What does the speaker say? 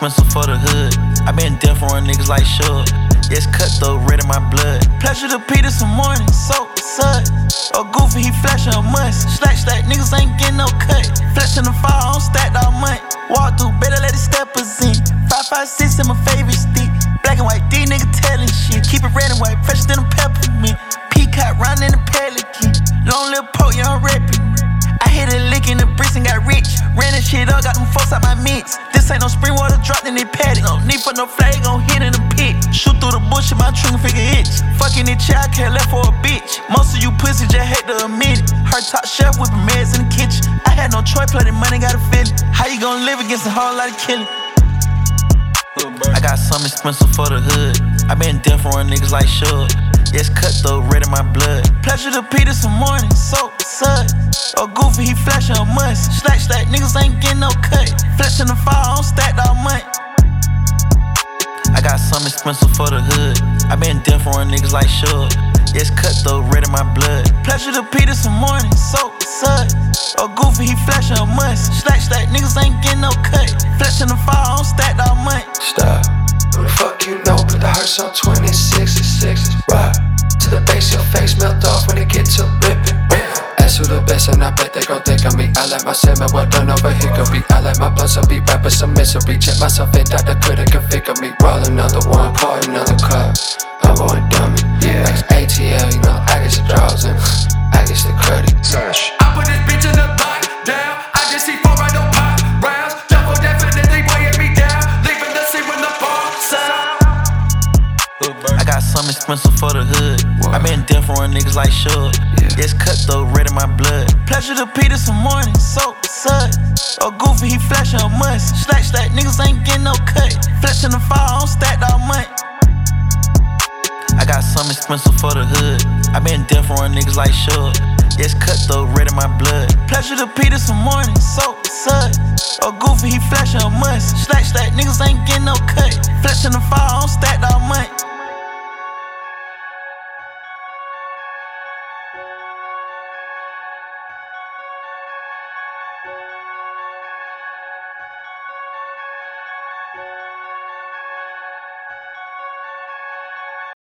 expensive for the hood. I been deaf on niggas like Suge. Yes, cut the red in my blood. Pleasure to Peter some morning, soap, sud. Or Goofy, he flashing a must. Slack, niggas ain't getting no cut. Flesh in the fire, on stacked all month. Walk through, better let it step us in. 556 in my favorite stick. Black and white, D nigga telling shit. Keep it red and white, fresher than a peppermint. Peacock round in the pelican. Long little poke, young reppin'. I hit a lick in the bricks and got rich. Ran that shit up, got them folks out my mix. This ain't no spring water dropped in they paddock. No need for no flag, gon' hit in the pit. Shoot through the bullshit, my trigger finger itch. Fucking this child, can't left for a bitch. Most of you pussy just hate to admit it. Her top chef whipping meds in the kitchen. I had no choice, play the money, got a feeling. How you gon' live against a whole lot of killing? I got something expensive for the hood. I been deaf on niggas like Suge. Yes, cut the red in my blood. Pleasure to Peter some morning, soap, sud. Or Goofy, he flashing a must. Slack, niggas ain't getting no cut. Flesh in the fire, on stacked all month. I got something expensive for the hood. I been deaf on niggas like Suge. Yes, cut the red in my blood. Pleasure to Peter some morning, soap, sud. Or Goofy, he flashing a must. Slack, niggas ain't getting no cut. Flesh in the fire, on stacked all month. Stop. Who the fuck you know? Put the hearse on 26 and 6s. Rock to the base, your face melt off when it gets to rippin'. Ask who the best and I bet they gon' think of me. I like my salmon, well done over hickory. I like my blood, some be rappers, some misery. Check myself in, doctor couldn't configure me. Roll another one, pour another cup. I'm going dummy, yeah. Like ATL, you know, I get the draws and I get the credit. I put this bitch in the lockdown. I just see 4 right on pop rounds. Double definitely weighing me down. Leaving the scene when the bar sound. I got something expensive for the hood. I been deaf on niggas like Suge. Yes, cut the red in my blood. Pleasure to Peter some morning, soap, sud. Or Goofy, he flashing a must. Slack, niggas ain't getting no cut. Flesh in the fire, on stacked all month. I got something expensive for the hood. I been deaf on niggas like Suge. Yes, cut the red in my blood. Pleasure to Peter some morning, soap, sud. Or Goofy, he flashing a must. Slack, niggas ain't getting no cut. Flesh in the fire, on stacked all month.